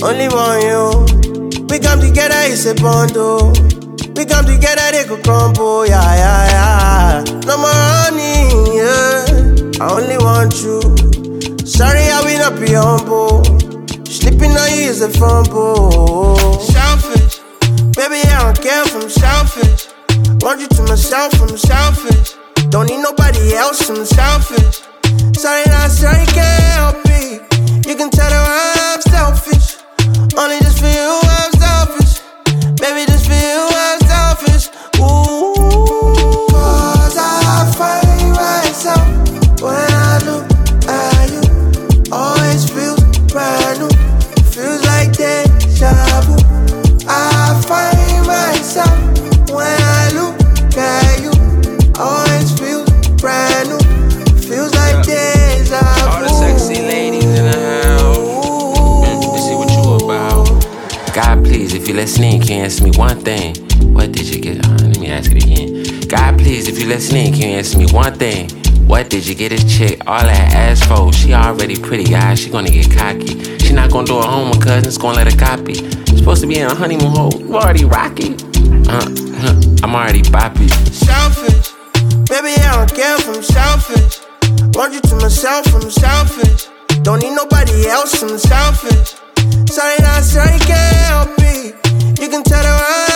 only want you. We come together, it's a bundle. We come together, they could crumble, yeah, yeah, yeah. No more honey, yeah. I only want you. Sorry, I will not be humble. Sleeping on you is a fumble. Selfish, baby, I don't care if I'm selfish. Want you to myself, I'm selfish. Don't need nobody else, I'm selfish. Sorry, not sorry, can't help it. You can tell that I'm selfish. Only just for you, I'm selfish. Baby, just for you, I'm selfish. Ooh, cause I find myself when I look at you. Always feels brand new. Feels like deja vu. I find myself when I look at you. Always feels brand new. Feels like deja vu. All the sexy ladies in the house. Let's see what you about. God, please, if you're listening, can you answer me one thing? What did you get? Let me ask it again. God, please, if you're listening, can you answer me one thing? What did you get a chick? All that ass for? She already pretty, guys. She gonna get cocky. She not gonna do her home with cousins. Gonna let her copy. Supposed to be in a honeymoon hole. You already rocky. I'm already boppy. Selfish, baby, I don't care if I'm selfish. Want you to myself, I'm selfish. Don't need nobody else, I'm selfish. Sorry, not sorry, can't help it. You can tell that